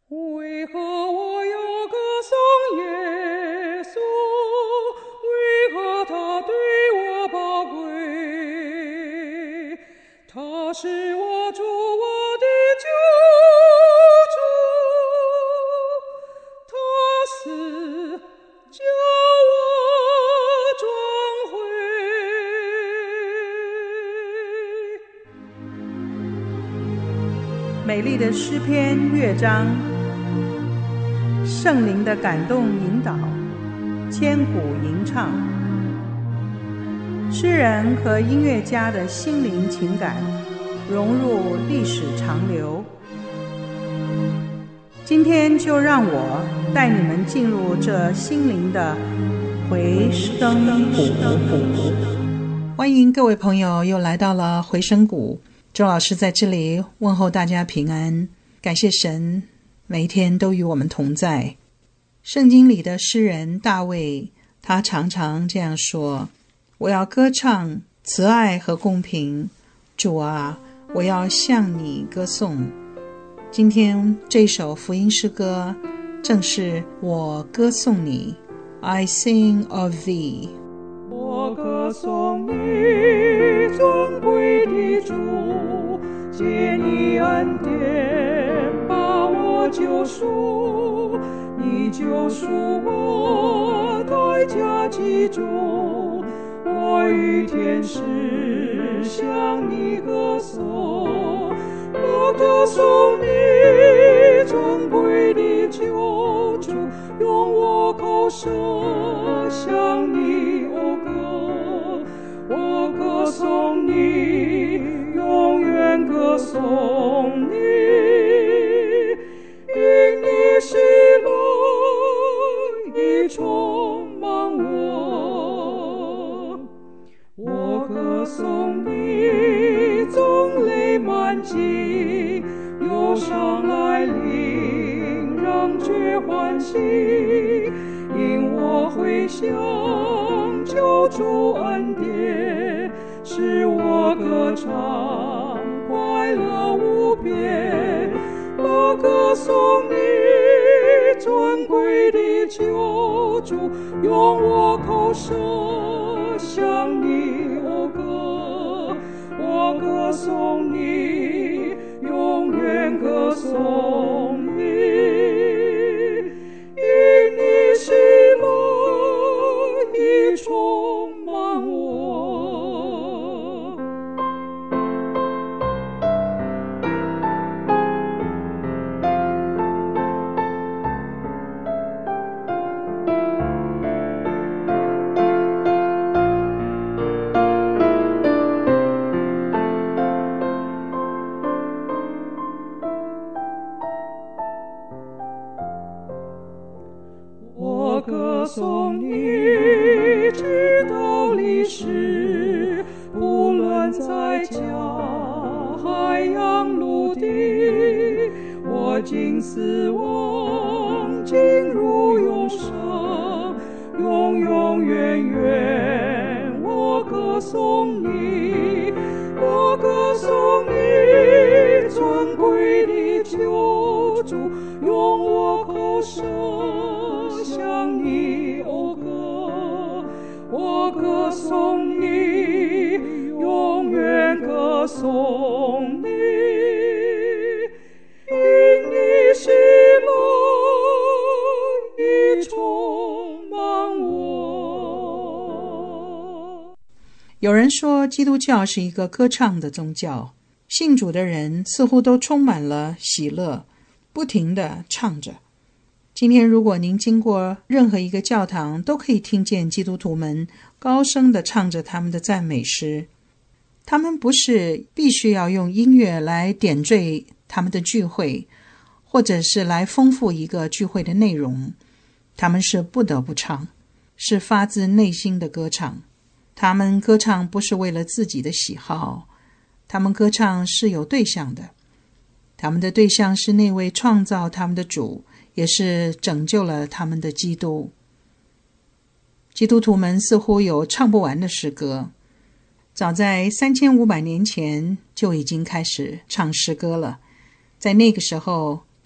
为何我要歌颂耶稣？为何他对我宝贵？他是我主，我的救主，他死叫我转回。 美丽的诗篇乐章，圣灵的感动引导，千古吟唱。诗人和音乐家的心灵情感融入历史长流。今天就让我带你们进入这心灵的回声谷。欢迎各位朋友又来到了回声谷，周老师在这里问候大家平安，感谢神每一天都与我们同在。圣经里的诗人大卫，他常常这样说：我要歌唱慈爱和公平，主啊，我要向你歌颂。今天这首福音诗歌正是我歌颂你， I sing of thee。 我歌颂你尊贵的主，借你恩典把我救赎，你救赎我代价极重，我与天使向你歌颂。我歌颂你尊贵的救主，用我口舌向你讴歌。我歌颂你，永远歌颂你，因你喜乐已充满我。我歌颂你，纵泪满襟，忧伤来临，让绝欢喜，因我回想救主恩典，使我歌唱快乐无边。我歌颂你尊贵的救主，用我口舌向你讴歌。我歌颂你，永远歌颂你，因你喜乐已充满我。我歌颂你直到历史，不论在家海洋陆地，我经死亡进入永生，永永远远我歌颂你。我歌颂你尊贵的救主，用我口舌向你讴歌。我歌颂你，永远歌颂你，因你喜乐已充满我。 有人说基督教是一个歌唱的宗教，信主的人似乎都充满了喜乐，不停地唱着。今天如果您经过任何一个教堂，都可以听见基督徒们高声地唱着他们的赞美诗。他们不是必须要用音乐来点缀他们的聚会，或者是来丰富一个聚会的内容，他们是不得不唱，是发自内心的歌唱。他们歌唱不是为了自己的喜好，他们歌唱是有对象的。他们的对象是那位创造他们的主，也是拯救了他们的基督。基督徒们似乎有唱不完的诗歌，早在3500年前就已经开始唱诗歌了。在那个时候，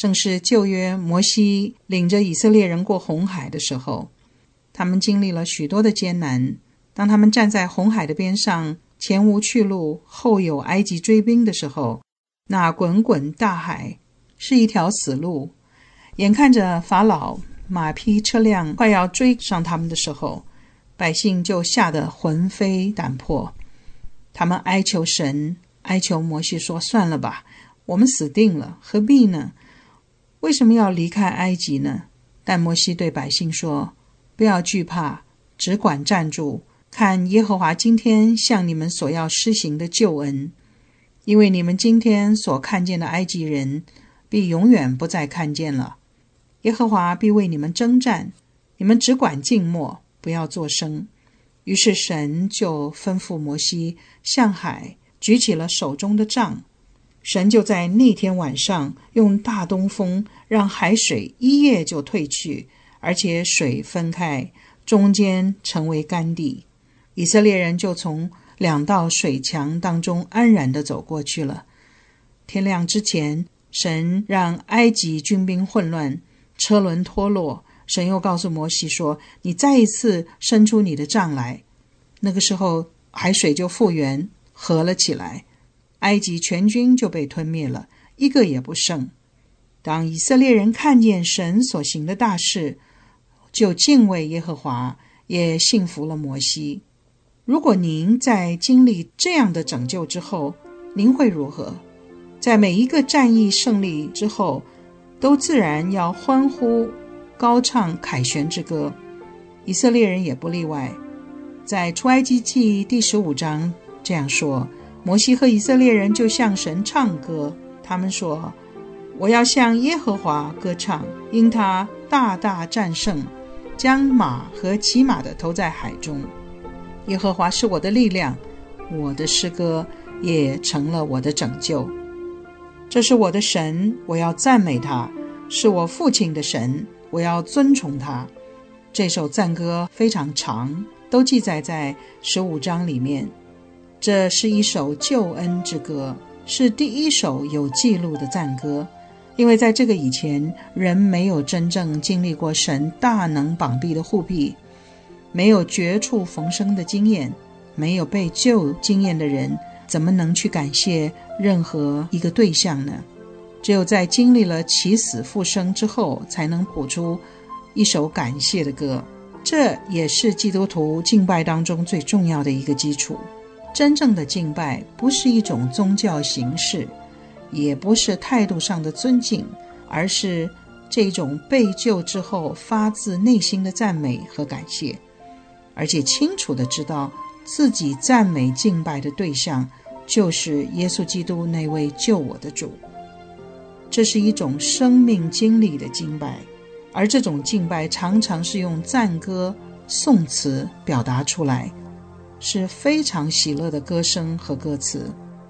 正是旧约摩西领着以色列人过红海的时候，他们经历了许多的艰难。当他们站在红海的边上，前无去路，后有埃及追兵的时候，那滚滚大海是一条死路，眼看着法老马匹车辆快要追上他们的时候，百姓就吓得魂飞胆魄。他们哀求神，哀求摩西说，算了吧，我们死定了，何必呢？为什么要离开埃及呢？但摩西对百姓说，不要惧怕，只管站住，看耶和华今天向你们所要施行的救恩。因为你们今天所看见的埃及人，必永远不再看见了。耶和华必为你们征战，你们只管静默，不要作声。于是神就吩咐摩西向海举起了手中的杖，神就在那天晚上用大东风让海水一夜就退去，而且水分开，中间成为干地。以色列人就从两道水墙当中安然地走过去了。天亮之前，神让埃及军兵混乱，车轮脱落。神又告诉摩西说，你再一次伸出你的杖来。那个时候海水就复原，合了起来，埃及全军就被吞灭了，一个也不剩。当以色列人看见神所行的大事，就敬畏耶和华，也信服了摩西。如果您在经历这样的拯救之后，您会如何？在每一个战役胜利之后，都自然要欢呼高唱凯旋之歌，以色列人也不例外。在出埃及记第15章这样说，摩西和以色列人就向神唱歌，他们说，我要向耶和华歌唱，因他大大战胜，将马和骑马的投在海中。耶和华是我的力量，我的诗歌也成了我的拯救。这是我的神，我要赞美他，是我父亲的神，我要尊崇他。这首赞歌非常长，都记载在15章里面。这是一首救恩之歌，是第一首有记录的赞歌。因为在这个以前，人没有真正经历过神大能膀臂的护庇，没有绝处逢生的经验，没有被救经验的人，怎么能去感谢任何一个对象呢？只有在经历了起死复生之后，才能谱出一首感谢的歌。这也是基督徒敬拜当中最重要的一个基础。真正的敬拜不是一种宗教形式，也不是态度上的尊敬，而是这种被救之后发自内心的赞美和感谢，而且清楚地知道自己赞美敬拜的对象就是耶稣基督那位救我的主。这是一种生命经历的敬拜，而这种敬拜常常是用赞歌、颂词表达出来，是非常喜乐的歌声和歌词。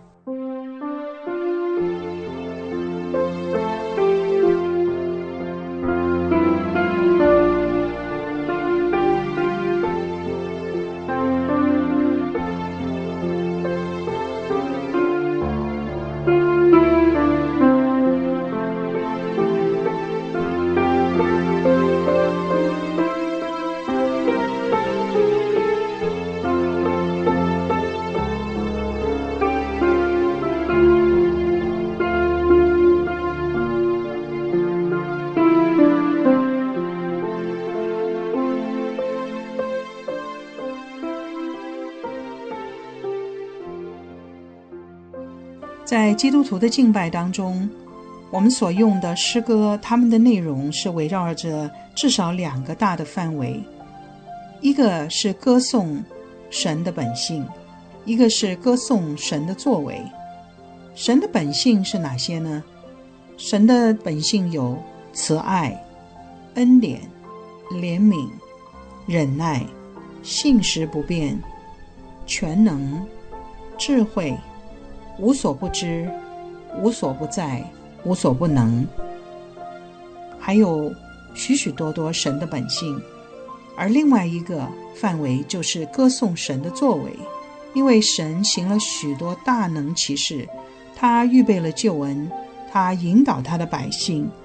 在基督徒的敬拜当中，我们所用的诗歌，它们的内容是围绕着至少2个大的范围。一个是歌颂神的本性，一个是歌颂神的作为。神的本性是哪些呢？神的本性有慈爱、恩典、怜悯、忍耐、信实不变、全能、智慧、无所不知、无所不在、无所不能，还有许许多多神的本性。而另外一个范围就是歌颂神的作为，因为神行了许多大能奇事，他预备了救恩，他引导他的百姓，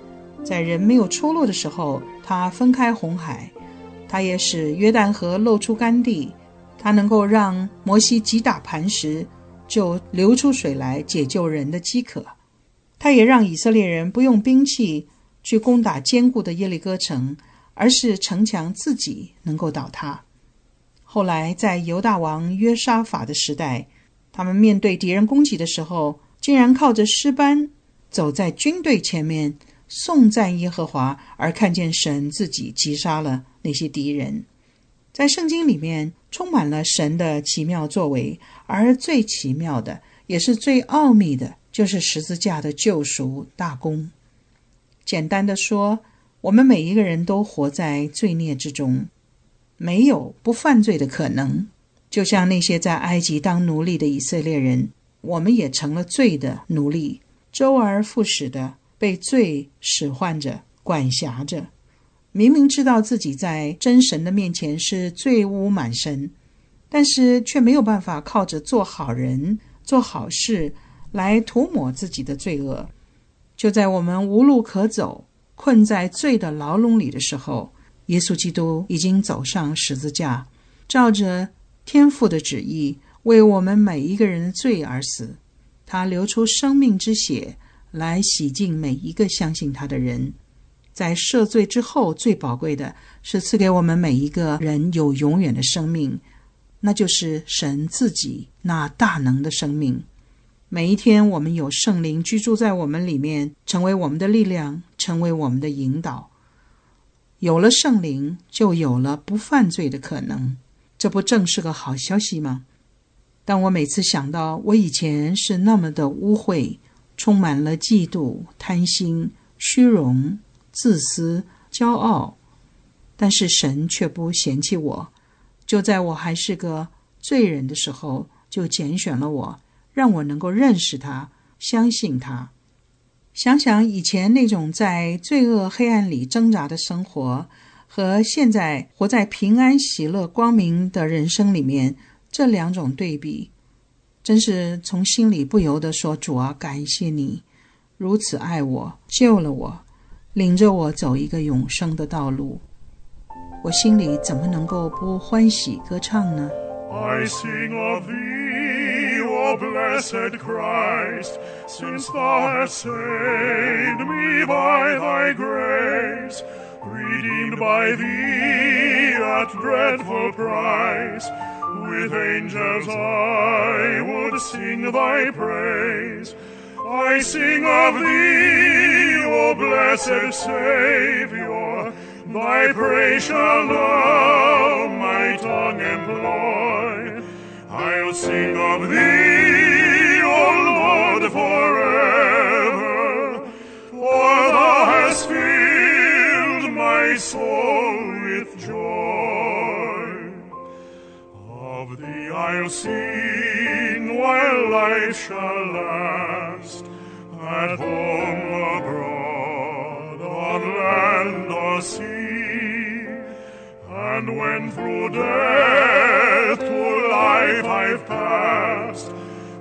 在人没有出路的时候，他分开红海，他也使约旦河露出干地，他能够让摩西击打磐石，就流出水来解救人的饥渴。他也让以色列人不用兵器去攻打坚固的耶利哥城，而是城墙自己能够倒塌。后来在犹大王约沙法的时代，他们面对敌人攻击的时候，竟然靠着诗班走在军队前面颂赞耶和华，而看见神自己击杀了那些敌人。在圣经里面充满了神的奇妙作为，而最奇妙的也是最奥秘的，就是十字架的救赎大功。简单的说，我们每一个人都活在罪孽之中，没有不犯罪的可能。就像那些在埃及当奴隶的以色列人，我们也成了罪的奴隶，周而复始的被罪使唤着管辖着。明明知道自己在真神的面前是罪污满身，但是却没有办法靠着做好人做好事来涂抹自己的罪恶。就在我们无路可走，困在罪的牢笼里的时候，耶稣基督已经走上十字架，照着天父的旨意为我们每一个人的罪而死。他流出生命之血来洗净每一个相信他的人。在赦罪之后，最宝贵的是赐给我们每一个人有永远的生命，那就是神自己那大能的生命。每一天我们有圣灵居住在我们里面，成为我们的力量，成为我们的引导。有了圣灵，就有了不犯罪的可能，这不正是个好消息吗？当我每次想到我以前是那么的污秽，充满了嫉妒、贪心、虚荣、自私、骄傲，但是神却不嫌弃我，就在我还是个罪人的时候，就拣选了我，让我能够认识他，相信他。想想以前那种在罪恶黑暗里挣扎的生活，和现在活在平安喜乐光明的人生里面，这两种对比，真是从心里不由得说，主啊，感谢你如此爱我，救了我，领着我走一个永生的道路。我心里怎么能够不欢喜歌唱呢？ I sing of thee, O blessed Christ, since thou hast saved me by thy grace, redeemed by thee at dreadful price. With angels I would sing thy praise. I sing of thee, O blessed Saviour, thy praise shall now my tongue employ. I'll sing of thee, O Lord, forever, for thou hast filled my soul with joy. Of thee I'll sing while life shall last, at home, abroad, on land or sea. And when through death to life I've passed,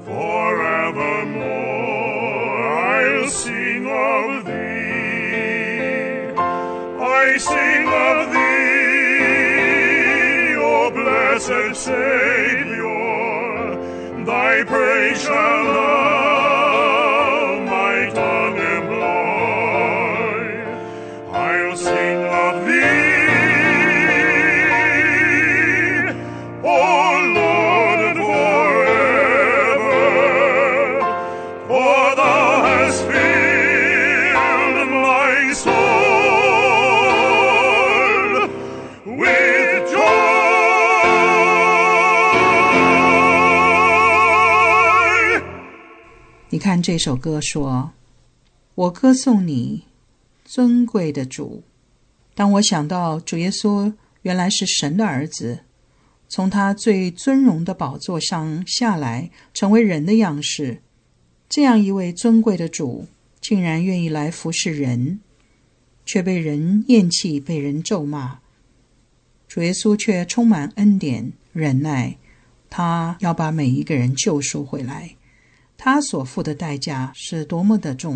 forevermore I'll sing of thee. I sing of thee, O blessed Saviour, thy praise shall now my tongue employ. I'll sing of thee, O Lord, forever, for thou hast filled my soul with joy. 你看这首歌说，我歌颂你尊贵的主。当我想到主耶稣原来是神的儿子，从他最尊荣的宝座上下来，成为人的样式，这样一位尊贵的主竟然愿意来服侍人，却被人厌弃，被人咒骂。主耶稣却充满恩典忍耐，他要把每一个人救赎回来。他所付的代价是多么的重，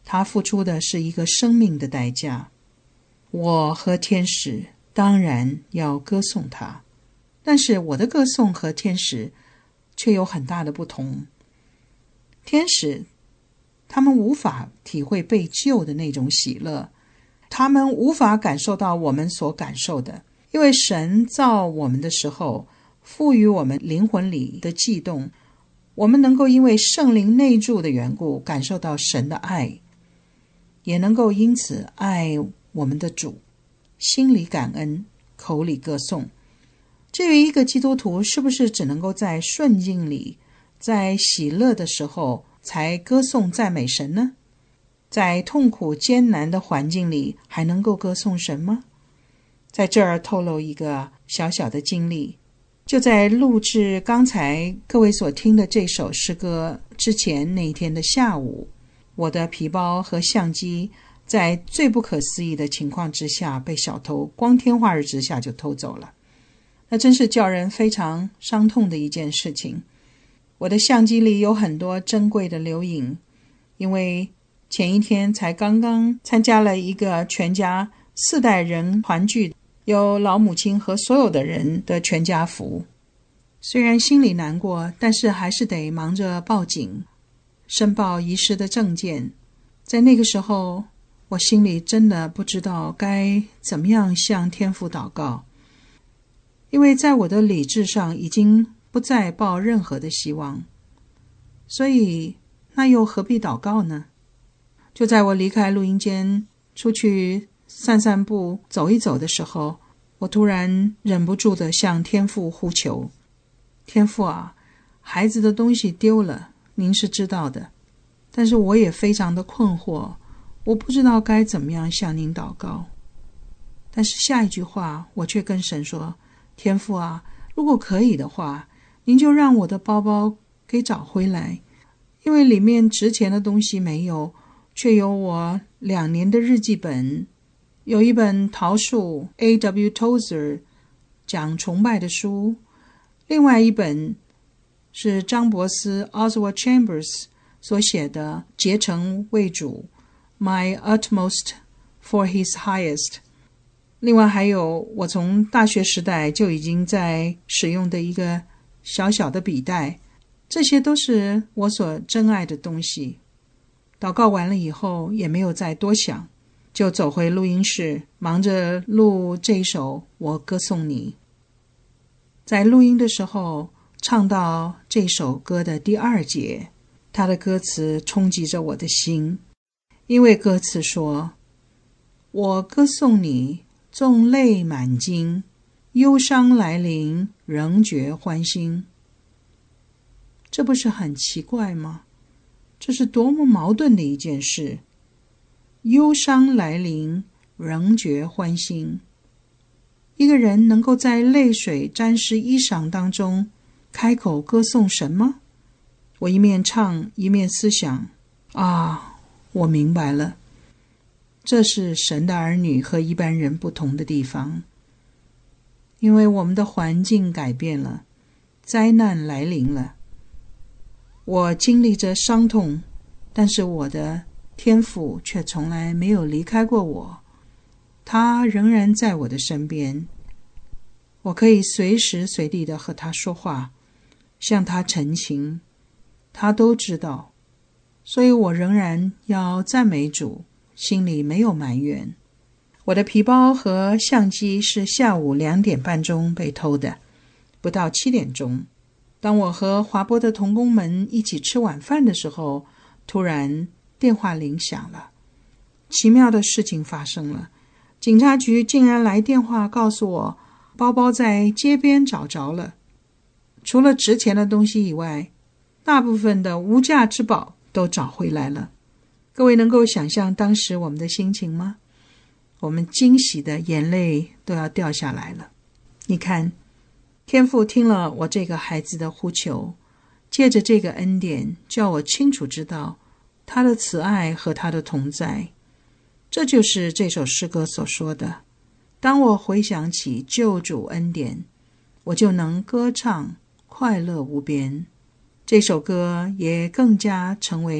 他付出的是一个生命的代价。我和天使当然要歌颂他，但是我的歌颂和天使却有很大的不同。天使他们无法体会被救的那种喜乐，他们无法感受到我们所感受的，因为神造我们的时候赋予我们灵魂里的悸动，我们能够因为圣灵内住的缘故感受到神的爱，也能够因此爱我们的主，心里感恩，口里歌颂。至于一个基督徒是不是只能够在顺境里，在喜乐的时候才歌颂赞美神呢？在痛苦艰难的环境里还能够歌颂神吗？在这儿透露一个小小的经历，就在录制刚才各位所听的这首诗歌之前那一天的下午，我的皮包和相机在最不可思议的情况之下被小偷光天化日之下就偷走了。那真是叫人非常伤痛的一件事情。我的相机里有很多珍贵的留影，因为前一天才刚刚参加了一个全家4代人团聚，有老母亲和所有的人的全家福。虽然心里难过，但是还是得忙着报警，申报遗失的证件。在那个时候，我心里真的不知道该怎么样向天父祷告，因为在我的理智上已经不再抱任何的希望，所以那又何必祷告呢？就在我离开录音间出去散散步走一走的时候，我突然忍不住地向天父呼求，天父啊，孩子的东西丢了，您是知道的，但是我也非常的困惑，我不知道该怎么样向您祷告。但是下一句话我却跟神说，天父啊，如果可以的话，您就让我的包包给找回来，因为里面值钱的东西没有，却有我2年的日记本，有一本桃树 A.W. Tozer 讲崇拜的书，另外一本是张伯斯 Oswald Chambers 所写的竭诚为主 My Utmost for His Highest， 另外还有我从大学时代就已经在使用的一个小小的笔袋，这些都是我所珍爱的东西。祷告完了以后也没有再多想，就走回录音室，忙着录这一首我歌颂你。在录音的时候唱到这首歌的第2节，它的歌词冲击着我的心，因为歌词说，我歌颂你，纵泪满襟，忧伤来临，仍觉欢欣。这不是很奇怪吗？这是多么矛盾的一件事。忧伤来临，仍觉欢欣。一个人能够在泪水沾湿衣裳当中开口歌颂神吗？我一面唱一面思想，我明白了，这是神的儿女和一般人不同的地方。因为我们的环境改变了，灾难来临了，我经历着伤痛，但是我的天父却从来没有离开过我，他仍然在我的身边，我可以随时随地的和他说话，向他陈情，他都知道，所以我仍然要赞美主，心里没有埋怨。我的皮包和相机是下午2点半钟被偷的，不到7点钟。当我和华波的同工们一起吃晚饭的时候，突然电话铃响了。奇妙的事情发生了，警察局竟然来电话告诉我，包包在街边找着了。除了值钱的东西以外，大部分的无价之宝都找回来了。各位能够想象当时我们的心情吗？我们惊喜的眼泪都要掉下来了。你看，天父听了我这个孩子的呼求，借着这个恩典，叫我清楚知道他的慈爱和他的同在。这就是这首诗歌所说的，当我回想起救主恩典，我就能歌唱，快乐无边。这首歌也更加成为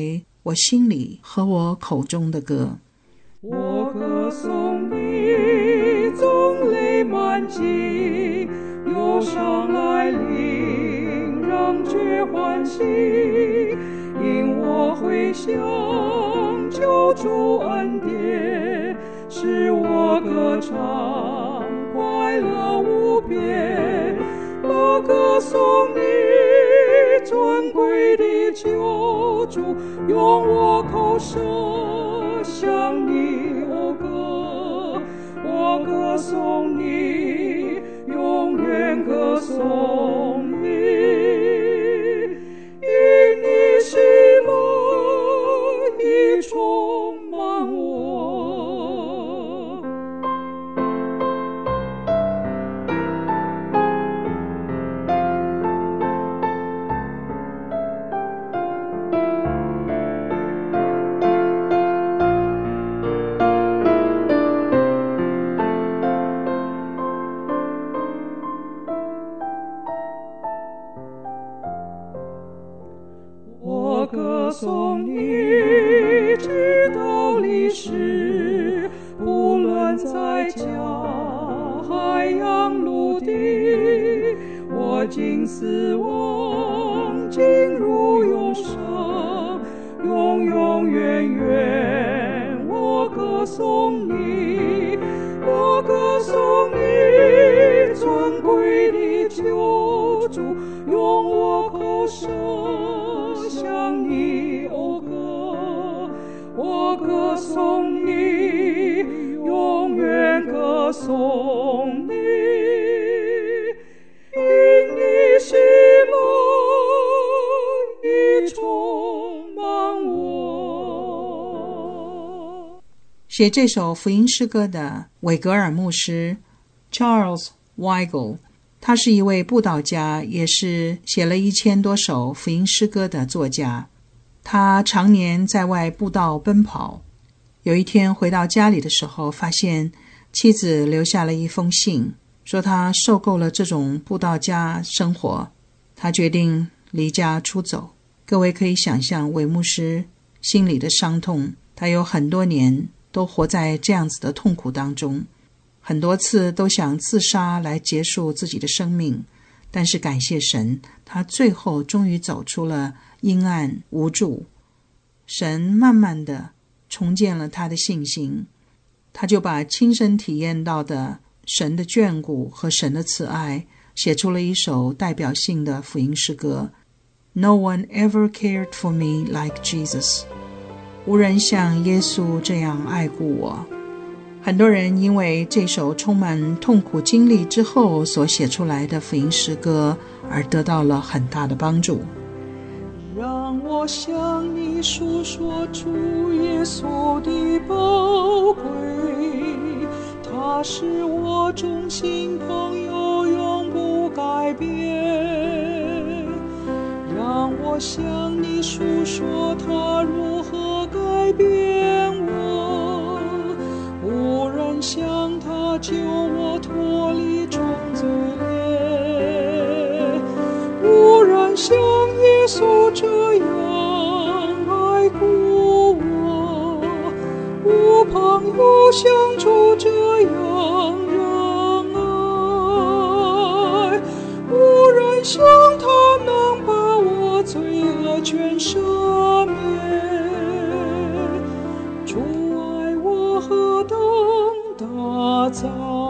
我心里和我口中的歌。 我歌颂你，纵泪满襟，忧伤来临，让绝欢喜，因我回想救主恩典，使我歌唱快乐无边。我歌颂你，尊贵的救主，用我口舌向你讴歌。我歌颂你，永远歌颂你，因你喜乐已充满我。我歌颂你，直到历史，不论在家海洋陆地，我经死亡，进入永生，永永远远。我歌颂你，我歌颂你，尊贵的救主，用我口舌向你讴歌。我歌颂你，永远歌颂你，因你喜乐已充满我。 写这首福音诗歌的韦格尔牧师 Charles Weigle， 他是一位布道家，也是写了1000多首福音诗歌的作家。他常年在外布道奔跑，有一天回到家里的时候，发现妻子留下了一封信，说他受够了这种布道家生活，他决定离家出走。各位可以想象韦牧师心里的伤痛，他有很多年都活在这样子的痛苦当中，很多次都想自杀来结束自己的生命，但是感谢神，他最后终于走出了阴暗无助。神慢慢的重建了他的信心，他就把亲身体验到的神的眷顾和神的慈爱写出了一首代表性的福音诗歌 No one ever cared for me like Jesus， 无人像耶稣这样爱顾我。很多人因为这首充满痛苦经历之后所写出来的福音诗歌而得到了很大的帮助。 让我向你述说主耶稣的宝贵，他是我忠心朋友，永不改变。让我向你述说他如何改变我，无人像他救我脱离重罪孽，无人像耶稣这样爱顾我，无朋友像主这样仁爱，无人像他能把我罪恶全赦免。主爱我何等大哉，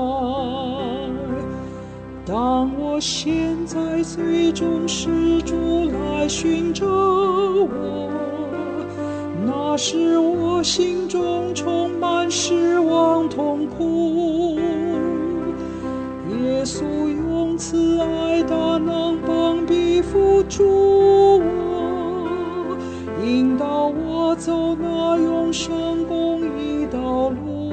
当我陷在罪中，是主来寻找我，那时我心中充满失望痛苦。耶稣用慈爱大能帮庇扶助我，引导我走那永生公义道路。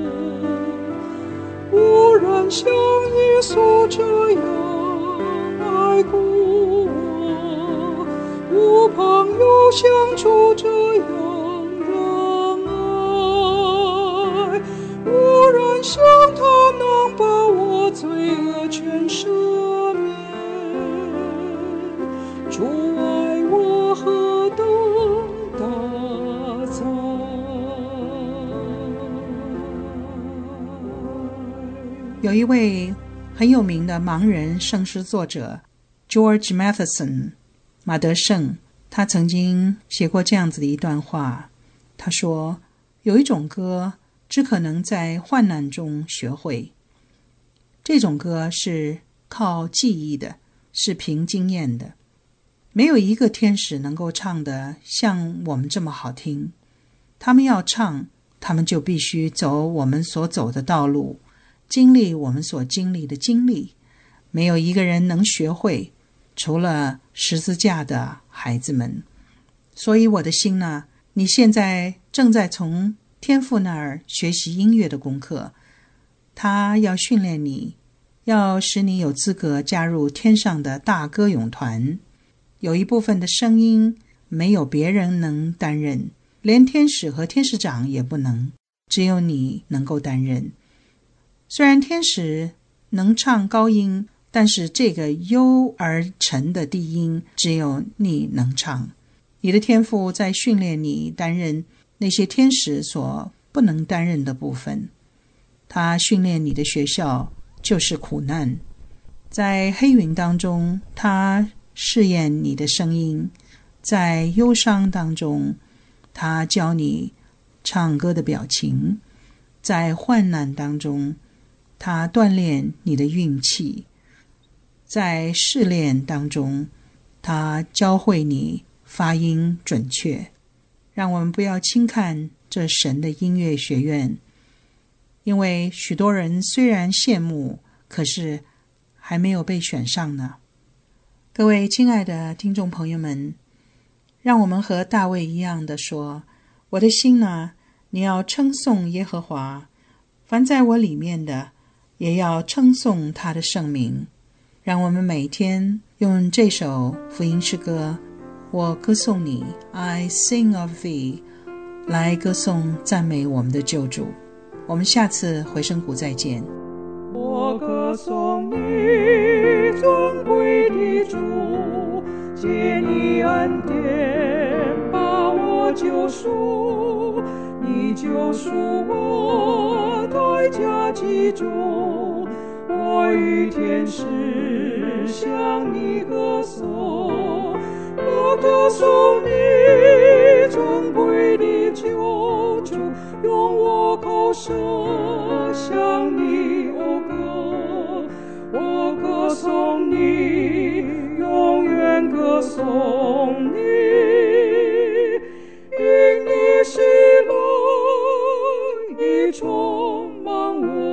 无人像耶稣这样爱顾我，无朋友像主这样仁爱，无人像他能把我罪恶全赦免。主爱我何等大有一位很有名的盲人圣诗作者 George Matheson 马德胜，他曾经写过这样子的一段话。他说，有一种歌只可能在患难中学会，这种歌是靠记忆的，是凭经验的。没有一个天使能够唱得像我们这么好听，他们要唱，他们就必须走我们所走的道路，经历我们所经历的经历。没有一个人能学会，除了十字架的孩子们。所以我的心呢，你现在正在从天父那儿学习音乐的功课，他要训练你，要使你有资格加入天上的大歌咏团。有一部分的声音没有别人能担任，连天使和天使长也不能，只有你能够担任。虽然天使能唱高音，但是这个幽而沉的低音只有你能唱。你的天父在训练你担任那些天使所不能担任的部分。他训练你的学校就是苦难，在黑云当中他试验你的声音，在忧伤当中他教你唱歌的表情，在患难当中他锻炼你的运气，在试炼当中他教会你发音准确。让我们不要轻看这神的音乐学院，因为许多人虽然羡慕，可是还没有被选上呢。各位亲爱的听众朋友们，让我们和大卫一样的说，我的心呢，你要称颂耶和华，凡在我里面的也要称颂他的圣名。让我们每天用这首福音诗歌，我歌颂你 I sing of thee， 来歌颂赞美我们的救主。我们下次回声谷再见。 我歌颂你尊贵的主，借你恩典把我救赎，你救赎我代价极重，我与天使向你歌颂。我歌颂你尊贵的救主，用我口舌向你讴歌。我歌颂你，永远歌颂你，因你喜乐已充满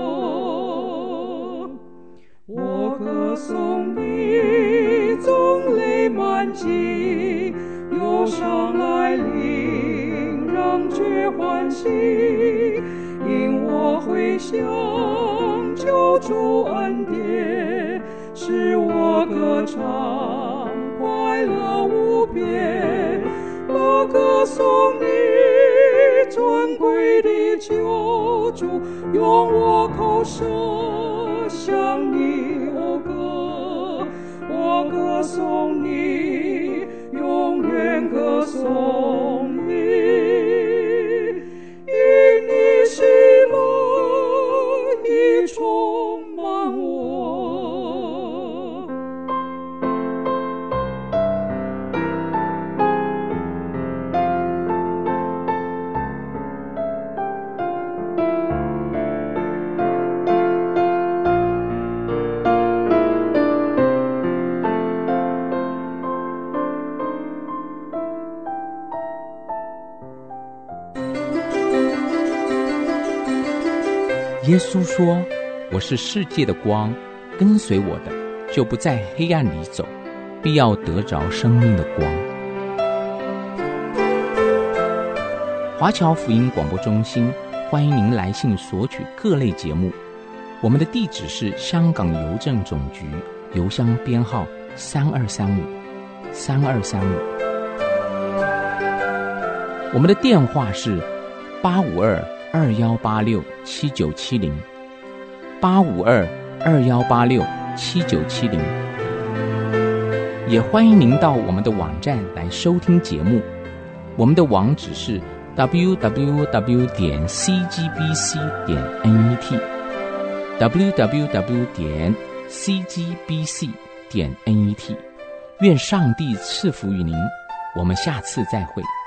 我。我歌颂你，纵泪满襟，忧伤来临，让绝欢喜，因我回想救主恩典，使我歌唱快乐无边。我歌颂你尊贵的救主，用我口舌向你讴歌。我歌颂你，永远歌颂你，因你喜乐已充满我。 耶稣说，我是世界的光，跟随我的就不在黑暗里走，必要得着生命的光。华侨福音广播中心欢迎您来信索取各类节目，我们的地址是香港邮政总局邮箱编号3235，我们的电话是852-2186-7970， 852-2186-7970。也欢迎您到我们的网站来收听节目，我们的网址是 www.cgbc.net www.cgbc.net。愿上帝赐福于您，我们下次再会。